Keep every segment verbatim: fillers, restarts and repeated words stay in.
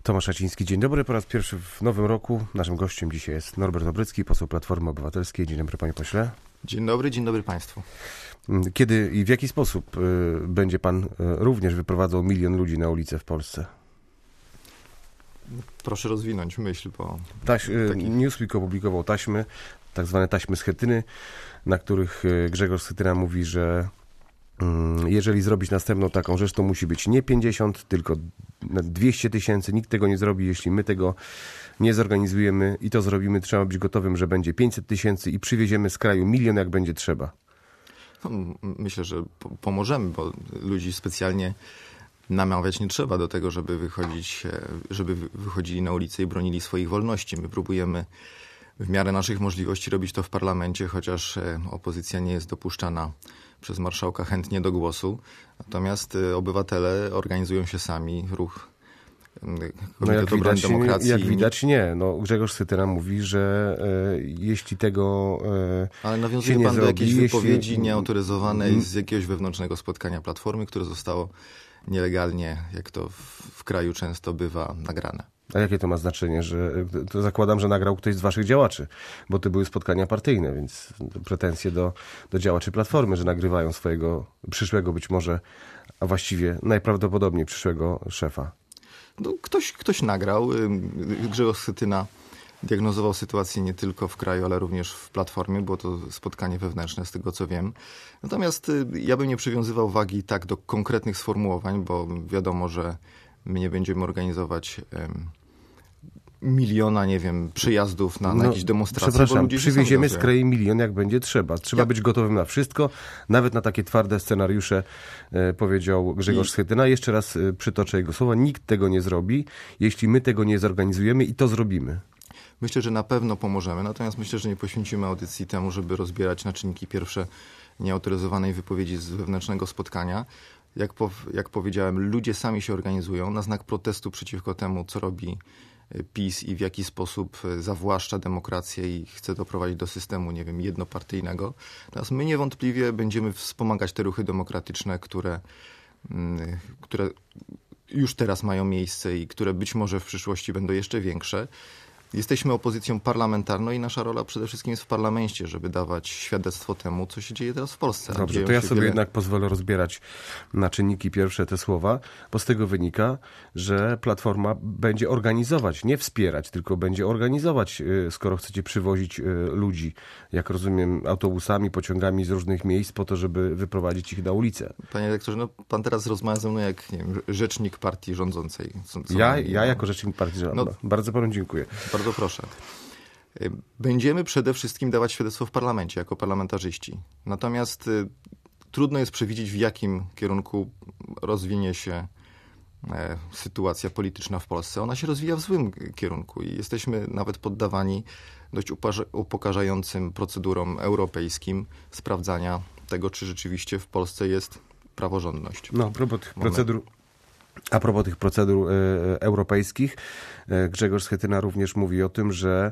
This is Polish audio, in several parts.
Tomasz Raciński, dzień dobry. Po raz pierwszy w nowym roku. Naszym gościem dzisiaj jest Norbert Obrycki, poseł Platformy Obywatelskiej. Dzień dobry, panie pośle. Dzień dobry, dzień dobry państwu. Kiedy i w jaki sposób y, będzie pan y, również wyprowadzał milion ludzi na ulicę w Polsce? Proszę rozwinąć myśl, bo... Taś, y, takich... Newsweek opublikował taśmy, tak zwane taśmy Schetyny, na których y, Grzegorz Schetyna mówi, że jeżeli zrobić następną taką rzecz, to musi być nie pięćdziesiąt, tylko dwieście tysięcy. Nikt tego nie zrobi, jeśli my tego nie zorganizujemy i to zrobimy. Trzeba być gotowym, że będzie pięćset tysięcy i przywieziemy z kraju milion, jak będzie trzeba. No, myślę, że pomożemy, bo ludzi specjalnie namawiać nie trzeba do tego, żeby wychodzić, żeby wychodzili na ulicę i bronili swoich wolności. My próbujemy w miarę naszych możliwości robić to w parlamencie, chociaż opozycja nie jest dopuszczana przez marszałka chętnie do głosu. Natomiast obywatele organizują się sami, ruch no jak widać, demokracji. Jak widać nie. No, Grzegorz Schetyna mówi, że e, jeśli tego e, Ale nawiązuje się pan nie do zrobi, jakiejś jeśli... wypowiedzi nieautoryzowanej z jakiegoś wewnętrznego spotkania Platformy, które zostało nielegalnie, jak to w, w kraju często bywa, nagrane. A jakie to ma znaczenie? Że to zakładam, że nagrał ktoś z waszych działaczy, bo to były spotkania partyjne, więc pretensje do, do działaczy Platformy, że nagrywają swojego przyszłego być może, a właściwie najprawdopodobniej przyszłego szefa. No, ktoś, ktoś nagrał. Grzegorz Schetyna diagnozował sytuację nie tylko w kraju, ale również w Platformie. Było to spotkanie wewnętrzne, z tego co wiem. Natomiast ja bym nie przywiązywał wagi tak do konkretnych sformułowań, bo wiadomo, że my nie będziemy organizować um, miliona, nie wiem, przyjazdów na, na no, jakieś demonstracje. Przepraszam, przywieziemy z kraju milion, jak będzie trzeba. Trzeba ja. być gotowym na wszystko, nawet na takie twarde scenariusze, e, powiedział Grzegorz I... Schetyna. Jeszcze raz e, przytoczę jego słowa. Nikt tego nie zrobi, jeśli my tego nie zorganizujemy i to zrobimy. Myślę, że na pewno pomożemy, natomiast myślę, że nie poświęcimy audycji temu, żeby rozbierać na czynniki pierwsze nieautoryzowanej wypowiedzi z wewnętrznego spotkania. Jak, po, jak powiedziałem, ludzie sami się organizują na znak protestu przeciwko temu, co robi PiS i w jaki sposób zawłaszcza demokrację i chce doprowadzić do systemu, nie wiem, jednopartyjnego. Natomiast my niewątpliwie będziemy wspomagać te ruchy demokratyczne, które, które już teraz mają miejsce i które być może w przyszłości będą jeszcze większe. Jesteśmy opozycją parlamentarną i nasza rola przede wszystkim jest w parlamencie, żeby dawać świadectwo temu, co się dzieje teraz w Polsce. Dobrze, Dzieją to ja sobie wiele... jednak pozwolę rozbierać na czynniki pierwsze te słowa, bo z tego wynika, że Platforma będzie organizować, nie wspierać, tylko będzie organizować, skoro chcecie przywozić ludzi, jak rozumiem, autobusami, pociągami z różnych miejsc po to, żeby wyprowadzić ich na ulicę. Panie rektorze, no pan teraz rozmawia ze mną jak, nie wiem, rzecznik partii rządzącej. Co, co ja, ja jako rzecznik partii rządzącej. No, bardzo panu dziękuję. Bardzo proszę. Będziemy przede wszystkim dawać świadectwo w parlamencie jako parlamentarzyści. Natomiast y, trudno jest przewidzieć, w jakim kierunku rozwinie się e, sytuacja polityczna w Polsce. Ona się rozwija w złym kierunku i jesteśmy nawet poddawani dość uparze, upokarzającym procedurom europejskim sprawdzania tego, czy rzeczywiście w Polsce jest praworządność. No, a propos tych procedur... A propos tych procedur e, europejskich, e, Grzegorz Schetyna również mówi o tym, że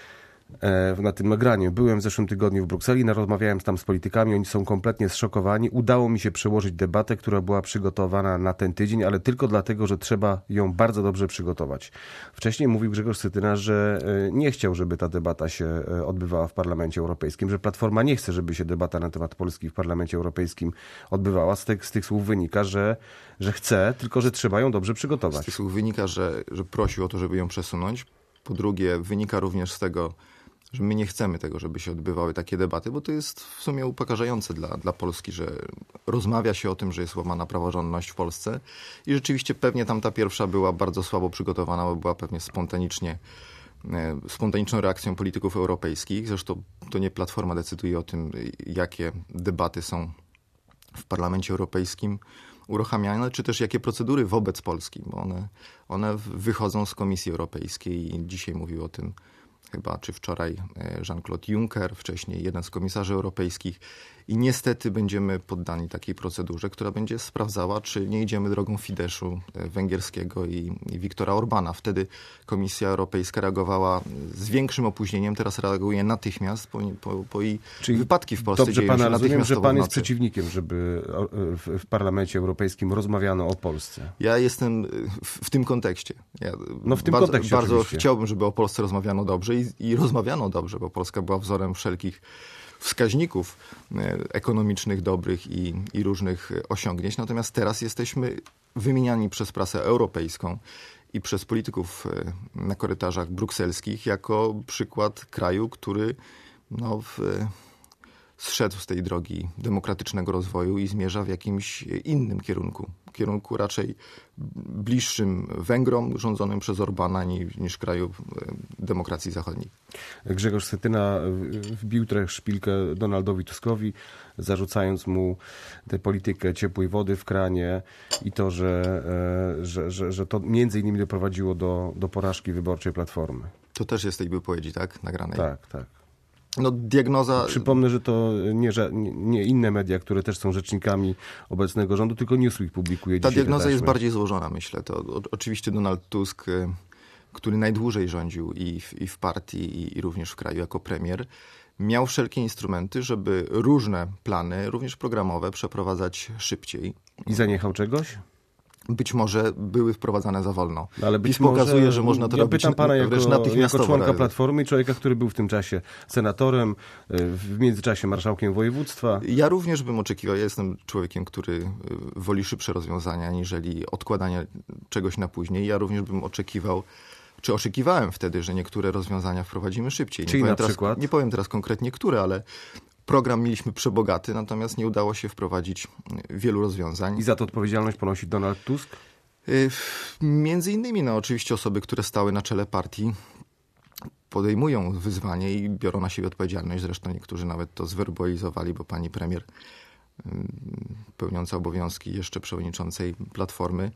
e, na tym nagraniu byłem w zeszłym tygodniu w Brukseli, rozmawiałem tam z politykami, oni są kompletnie zszokowani. Udało mi się przełożyć debatę, która była przygotowana na ten tydzień, ale tylko dlatego, że trzeba ją bardzo dobrze przygotować. Wcześniej mówił Grzegorz Schetyna, że e, nie chciał, żeby ta debata się e, odbywała w Parlamencie Europejskim, że Platforma nie chce, żeby się debata na temat Polski w Parlamencie Europejskim odbywała. Z tych, z tych słów wynika, że że chce, tylko że trzeba ją dobrze przygotować. Z tych słów wynika, że, że prosił o to, żeby ją przesunąć. Po drugie, wynika również z tego, że my nie chcemy tego, żeby się odbywały takie debaty, bo to jest w sumie upokarzające dla, dla Polski, że rozmawia się o tym, że jest łamana praworządność w Polsce i rzeczywiście pewnie tam ta pierwsza była bardzo słabo przygotowana, bo była pewnie spontanicznie, spontaniczną reakcją polityków europejskich. Zresztą to nie Platforma decyduje o tym, jakie debaty są w Parlamencie Europejskim uruchamiane, czy też jakie procedury wobec Polski, bo one, one wychodzą z Komisji Europejskiej i dzisiaj mówił o tym chyba, czy wczoraj Jean-Claude Juncker, wcześniej jeden z komisarzy europejskich i niestety będziemy poddani takiej procedurze, która będzie sprawdzała, czy nie idziemy drogą Fideszu węgierskiego i, i Viktora Orbana. Wtedy Komisja Europejska reagowała z większym opóźnieniem, teraz reaguje natychmiast, po, po, po i Czyli wypadki w Polsce dobrze dzieją pana się rozumiem, że natychmiastowo pan w jest nocy. przeciwnikiem, żeby w, w Parlamencie Europejskim rozmawiano o Polsce. Ja jestem w, w tym kontekście. Ja No w tym bardzo, kontekście bardzo oczywiście. chciałbym, żeby o Polsce rozmawiano dobrze i, i rozmawiano dobrze, bo Polska była wzorem wszelkich wskaźników ekonomicznych dobrych i, i różnych osiągnięć. Natomiast teraz jesteśmy wymieniani przez prasę europejską i przez polityków na korytarzach brukselskich jako przykład kraju, który no, w, zszedł z tej drogi demokratycznego rozwoju i zmierza w jakimś innym kierunku. Kierunku raczej bliższym Węgrom, rządzonym przez Orbana, niż, niż kraju demokracji zachodniej. Grzegorz Schetyna wbił trochę szpilkę Donaldowi Tuskowi, zarzucając mu tę politykę ciepłej wody w kranie i to, że, że, że, że to między innymi doprowadziło do, do porażki wyborczej Platformy. To też jest tej wypowiedzi, tak? Nagranej. Tak, tak. No, diagnoza... Przypomnę, że to nie, nie inne media, które też są rzecznikami obecnego rządu, tylko Newsweek publikuje Ta dzisiaj diagnoza te jest taśmy. bardziej złożona, myślę. To o, oczywiście Donald Tusk, który najdłużej rządził i w, i w partii, i, i również w kraju jako premier, miał wszelkie instrumenty, żeby różne plany, również programowe, przeprowadzać szybciej. I zaniechał czegoś? Być może były wprowadzane za wolno. No, ale być PiS pokazuje, może, że można to ja robić pytam pana jako, wręcz natychmiastowo. jako członka Platformy i człowieka, który był w tym czasie senatorem, w międzyczasie marszałkiem województwa. Ja również bym oczekiwał, ja jestem człowiekiem, który woli szybsze rozwiązania, niżeli odkładanie czegoś na później. Ja również bym oczekiwał, czy oczekiwałem wtedy, że niektóre rozwiązania wprowadzimy szybciej. Nie Czyli powiem na teraz, przykład? Nie powiem teraz konkretnie które, ale program mieliśmy przebogaty, natomiast nie udało się wprowadzić wielu rozwiązań. I za to odpowiedzialność ponosi Donald Tusk? Między innymi, no oczywiście osoby, które stały na czele partii, podejmują wyzwanie i biorą na siebie odpowiedzialność. Zresztą niektórzy nawet to zwerbalizowali, bo pani premier pełniąca obowiązki jeszcze przewodniczącej Platformy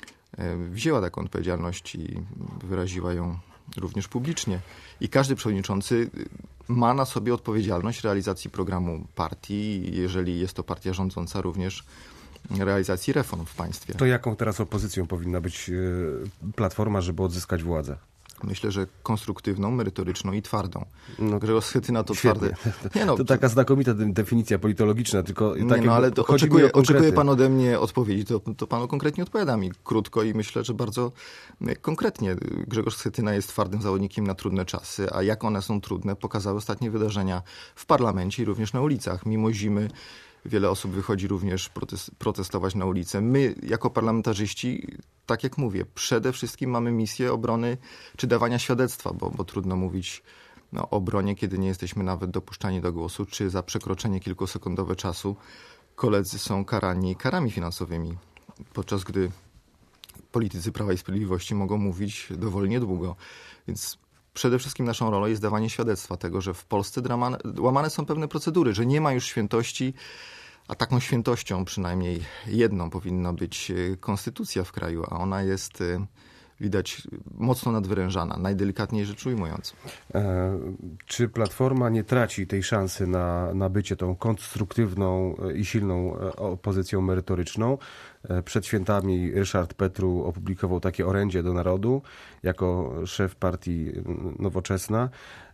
wzięła taką odpowiedzialność i wyraziła ją również publicznie. I każdy przewodniczący ma na sobie odpowiedzialność realizacji programu partii, jeżeli jest to partia rządząca, również realizacji reform w państwie. To jaką teraz opozycją powinna być Platforma, żeby odzyskać władzę? Myślę, że konstruktywną, merytoryczną i twardą. No, Grzegorz Schetyna to świetnie. twarde... Nie no, to taka znakomita definicja politologiczna, tylko nie tak no, ale to oczekuje, oczekuje pan ode mnie odpowiedzi, to, to panu konkretnie odpowiadam i krótko i myślę, że bardzo konkretnie. Grzegorz Schetyna jest twardym zawodnikiem na trudne czasy, a jak one są trudne, pokazały ostatnie wydarzenia w parlamencie i również na ulicach. Mimo zimy wiele osób wychodzi również protestować na ulicę. My, jako parlamentarzyści, tak jak mówię, przede wszystkim mamy misję obrony czy dawania świadectwa, bo, bo trudno mówić no, o obronie, kiedy nie jesteśmy nawet dopuszczani do głosu, czy za przekroczenie kilkusekundowe czasu koledzy są karani karami finansowymi, podczas gdy politycy Prawa i Sprawiedliwości mogą mówić dowolnie długo. Więc przede wszystkim naszą rolą jest dawanie świadectwa tego, że w Polsce dramane, łamane są pewne procedury, że nie ma już świętości, a taką świętością przynajmniej jedną powinna być konstytucja w kraju, a ona jest, widać, mocno nadwyrężana, najdelikatniej rzecz ujmując. E, czy Platforma nie traci tej szansy na, na bycie tą konstruktywną i silną opozycją merytoryczną? Przed świętami Ryszard Petru opublikował takie orędzie do narodu jako szef partii Nowoczesna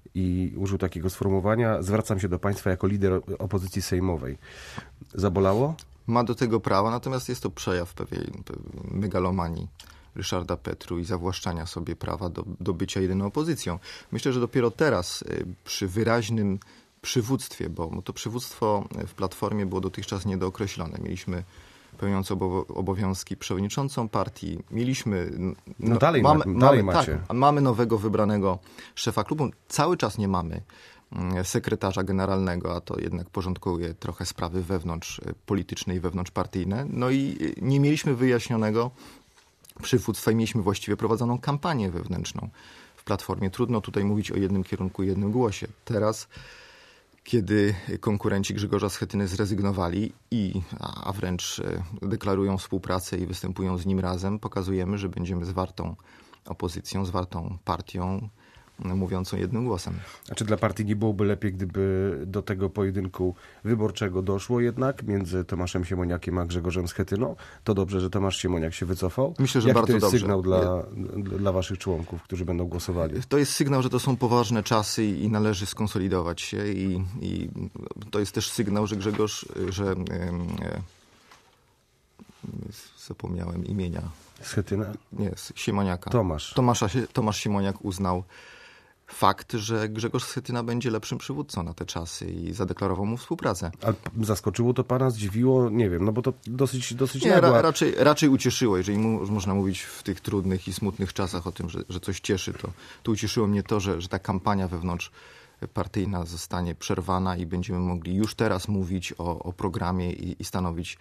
i użył takiego sformułowania: zwracam się do państwa jako lider opozycji sejmowej. Zabolało? Ma do tego prawa, natomiast jest to przejaw pewnej, pewnej megalomanii Ryszarda Petru i zawłaszczania sobie prawa do, do bycia jedyną opozycją. Myślę, że dopiero teraz przy wyraźnym przywództwie, bo to przywództwo w Platformie było dotychczas niedookreślone. Mieliśmy pełniącą obowiązki przewodniczącą partii. Mieliśmy... No, no dalej, mamy, ma, dalej mamy, macie. Tak, mamy nowego wybranego szefa klubu. Cały czas nie mamy sekretarza generalnego, a to jednak porządkuje trochę sprawy wewnątrz polityczne i wewnątrzpartyjne. No i nie mieliśmy wyjaśnionego przywództwa i mieliśmy właściwie prowadzoną kampanię wewnętrzną w Platformie. Trudno tutaj mówić o jednym kierunku i jednym głosie. Teraz, kiedy konkurenci Grzegorza Schetyny zrezygnowali i, a wręcz deklarują współpracę i występują z nim razem, pokazujemy, że będziemy zwartą opozycją, zwartą partią, mówiącą jednym głosem. A czy dla partii nie byłoby lepiej, gdyby do tego pojedynku wyborczego doszło jednak między Tomaszem Siemoniakiem a Grzegorzem Schetyną? To dobrze, że Tomasz Siemoniak się wycofał? Myślę, że Jaki bardzo to jest dobrze. sygnał dla, dla waszych członków, którzy będą głosowali? To jest sygnał, że to są poważne czasy i należy skonsolidować się i, i to jest też sygnał, że Grzegorz, że e, zapomniałem imienia. Schetyna? Nie, Siemoniaka. Tomasz. Tomasza, Tomasz Siemoniak uznał fakt, że Grzegorz Schetyna będzie lepszym przywódcą na te czasy i zadeklarował mu współpracę. A zaskoczyło to pana, zdziwiło? Nie wiem, no bo to dosyć, dosyć Nie, nagła. ra, raczej, raczej ucieszyło. Jeżeli mu, można mówić w tych trudnych i smutnych czasach o tym, że, że coś cieszy, to, to ucieszyło mnie to, że, że ta kampania wewnątrz partyjna zostanie przerwana i będziemy mogli już teraz mówić o, o programie i, i stanowić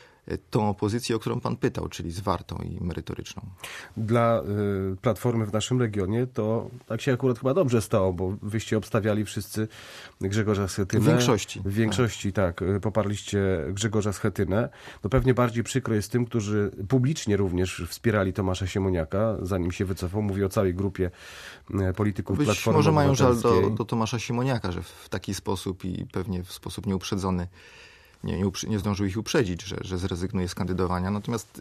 tą opozycję, o którą pan pytał, czyli zwartą i merytoryczną. Dla y, Platformy w naszym regionie to tak się akurat chyba dobrze stało, bo wyście obstawiali wszyscy Grzegorza Schetynę. W większości. W większości, tak. tak poparliście Grzegorza Schetynę. No pewnie bardziej przykro jest tym, którzy publicznie również wspierali Tomasza Siemoniaka, zanim się wycofał. Mówię o całej grupie polityków Być Platformy może mają żal Obywatelskiej. do, do Tomasza Siemoniaka, że w taki sposób i pewnie w sposób nieuprzedzony Nie, nie, nie zdążył ich uprzedzić, że, że zrezygnuje z kandydowania. Natomiast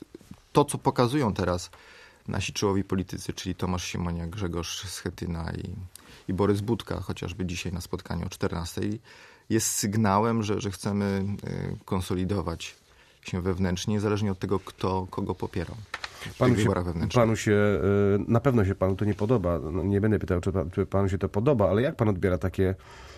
to, co pokazują teraz nasi czołowi politycy, czyli Tomasz Siemoniak, Grzegorz Schetyna i, i Borys Budka, chociażby dzisiaj na spotkaniu o czternastej, jest sygnałem, że, że chcemy konsolidować się wewnętrznie, niezależnie od tego, kto kogo popierał. Panu się, panu się, na pewno się panu to nie podoba. No, nie będę pytał, czy, czy panu się to podoba, ale jak pan odbiera takie,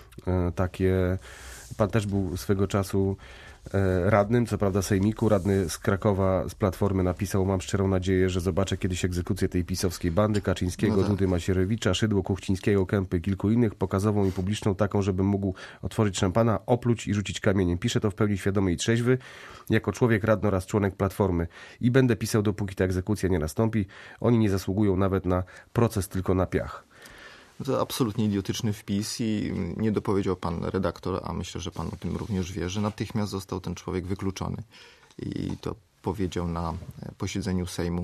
takie... Pan też był swego czasu radnym, co prawda sejmiku, radny z Krakowa, z Platformy napisał: mam szczerą nadzieję, że zobaczę kiedyś egzekucję tej pisowskiej bandy, Kaczyńskiego, no tak. Dudy, Macierewicza, Szydło, Kuchcińskiego, Kępy i kilku innych, pokazową i publiczną, taką, żebym mógł otworzyć szampana, opluć i rzucić kamieniem. Piszę to w pełni świadomy i trzeźwy, jako człowiek radny oraz członek Platformy. I będę pisał, dopóki ta egzekucja nie nastąpi. Oni nie zasługują nawet na proces, tylko na piach. To absolutnie idiotyczny wpis i nie dopowiedział pan redaktor, a myślę, że pan o tym również wie, że natychmiast został ten człowiek wykluczony. I to powiedział na posiedzeniu Sejmu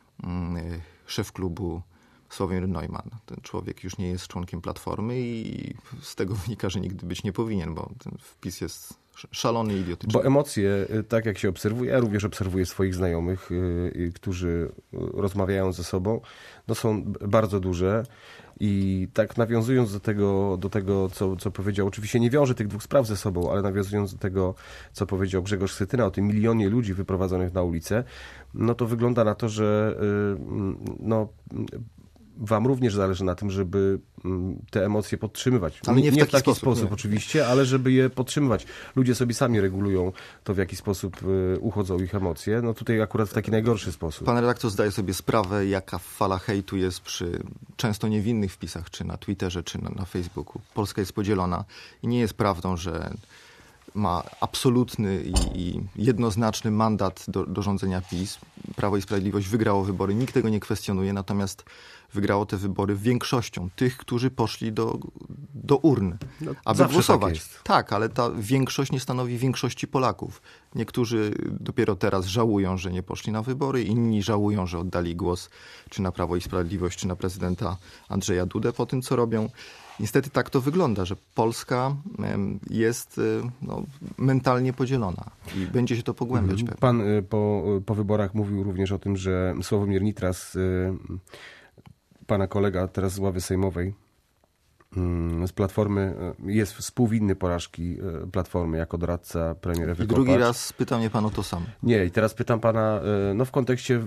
szef klubu Sławomir Neumann. Ten człowiek już nie jest członkiem Platformy i z tego wynika, że nigdy być nie powinien, bo ten wpis jest szalony i idiotyczny. Bo emocje, tak jak się obserwuje, ja również obserwuję swoich znajomych, którzy rozmawiają ze sobą, no są bardzo duże. I tak nawiązując do tego, do tego co, co powiedział, oczywiście nie wiąże tych dwóch spraw ze sobą, ale nawiązując do tego, co powiedział Grzegorz Schetyna o tym milionie ludzi wyprowadzonych na ulicę, no to wygląda na to, że no, wam również zależy na tym, żeby te emocje podtrzymywać. Ale nie w nie taki, w taki sposób, sposób nie. oczywiście, ale żeby je podtrzymywać. Ludzie sobie sami regulują to, w jaki sposób uchodzą ich emocje. No tutaj akurat w taki najgorszy sposób. Pan redaktor zdaje sobie sprawę, jaka fala hejtu jest przy często niewinnych wpisach, czy na Twitterze, czy na, na Facebooku. Polska jest podzielona i nie jest prawdą, że ma absolutny i, i jednoznaczny mandat do, do rządzenia PiS. Prawo i Sprawiedliwość wygrało wybory, nikt tego nie kwestionuje, natomiast wygrało te wybory większością tych, którzy poszli do, do urn, no, aby głosować. Tak, jest. tak, ale ta większość nie stanowi większości Polaków. Niektórzy dopiero teraz żałują, że nie poszli na wybory, inni żałują, że oddali głos czy na Prawo i Sprawiedliwość, czy na prezydenta Andrzeja Dudę po tym, co robią. Niestety tak to wygląda, że Polska jest no, mentalnie podzielona i będzie się to pogłębiać. Pewnie. Pan po, po wyborach mówił również o tym, że Sławomir Nitras, pana kolega teraz z ławy sejmowej, z Platformy, jest współwinny porażki Platformy jako doradca premier Ewy I drugi Kopacz. raz pyta mnie pan o to samo. Nie, i teraz pytam pana, no w kontekście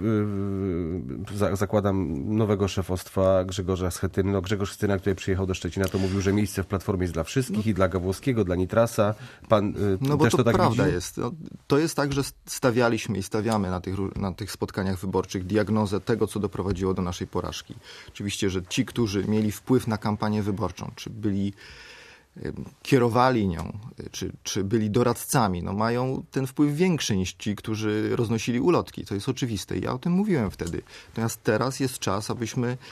zakładam nowego szefostwa Grzegorza Schetyny. No Grzegorz Schetyna, który przyjechał do Szczecina, to mówił, że miejsce w Platformie jest dla wszystkich, no. i dla Gawłowskiego, dla Nitrasa. Pan no bo też to, to tak prawda widzi? jest. No, to jest tak, że stawialiśmy i stawiamy na tych, na tych spotkaniach wyborczych diagnozę tego, co doprowadziło do naszej porażki. Oczywiście, że ci, którzy mieli wpływ na kampanię wyborczą, czy byli, kierowali nią, czy, czy byli doradcami, no mają ten wpływ większy niż ci, którzy roznosili ulotki. To jest oczywiste. Ja o tym mówiłem wtedy. Natomiast teraz jest czas, abyśmy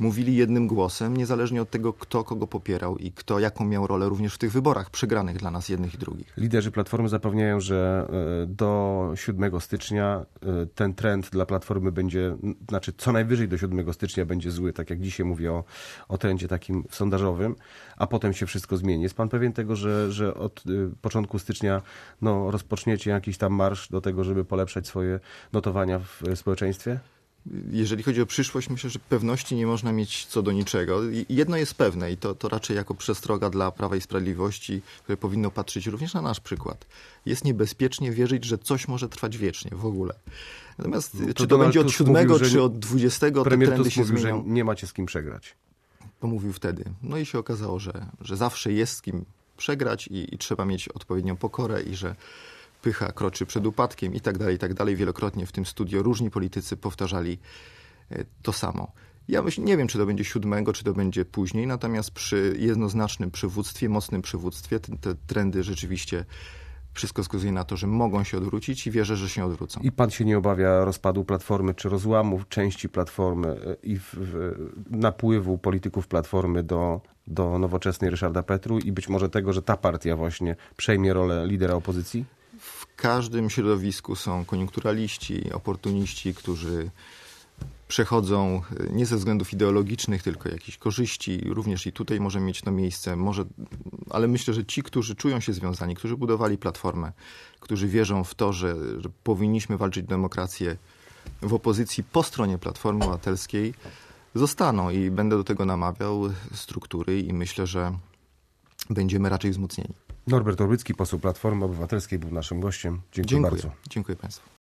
mówili jednym głosem, niezależnie od tego, kto kogo popierał i kto jaką miał rolę również w tych wyborach przegranych dla nas jednych i drugich. Liderzy Platformy zapewniają, że do siódmego stycznia ten trend dla Platformy będzie, znaczy co najwyżej do siódmego stycznia będzie zły, tak jak dzisiaj mówię o, o trendzie takim sondażowym, a potem się wszystko zmieni. Jest pan pewien tego, że, że od początku stycznia no, rozpoczniecie jakiś tam marsz do tego, żeby polepszać swoje notowania w społeczeństwie? Jeżeli chodzi o przyszłość, myślę, że pewności nie można mieć co do niczego. Jedno jest pewne i to, to raczej jako przestroga dla Prawa i Sprawiedliwości, które powinno patrzeć również na nasz przykład. Jest niebezpiecznie wierzyć, że coś może trwać wiecznie w ogóle. Natomiast no to czy to Donald będzie od Tusk siódmego, mówił, czy od dwudziestego, te premier trendy Tusk się mówił, zmienią. że nie macie z kim przegrać. To mówił wtedy. No i się okazało, że, że zawsze jest z kim przegrać i, i trzeba mieć odpowiednią pokorę i że pycha kroczy przed upadkiem i tak dalej, i tak dalej. Wielokrotnie w tym studio różni politycy powtarzali to samo. Ja myślę, nie wiem, czy to będzie siódmego, czy to będzie później, natomiast przy jednoznacznym przywództwie, mocnym przywództwie te, te trendy rzeczywiście wszystko wskazuje na to, że mogą się odwrócić i wierzę, że się odwrócą. I pan się nie obawia rozpadu Platformy, czy rozłamu części Platformy i w, w, napływu polityków Platformy do, do nowoczesnej Ryszarda Petru i być może tego, że ta partia właśnie przejmie rolę lidera opozycji? W każdym środowisku są koniunkturaliści, oportuniści, którzy przechodzą nie ze względów ideologicznych, tylko jakichś korzyści. Również i tutaj może mieć to miejsce. Może, ale myślę, że ci, którzy czują się związani, którzy budowali Platformę, którzy wierzą w to, że, że powinniśmy walczyć o demokrację w opozycji po stronie Platformy Obywatelskiej, zostaną i będę do tego namawiał struktury i myślę, że będziemy raczej wzmocnieni. Norbert Orbycki, poseł Platformy Obywatelskiej, był naszym gościem. Dziękuję, Dziękuję bardzo. Dziękuję Państwu.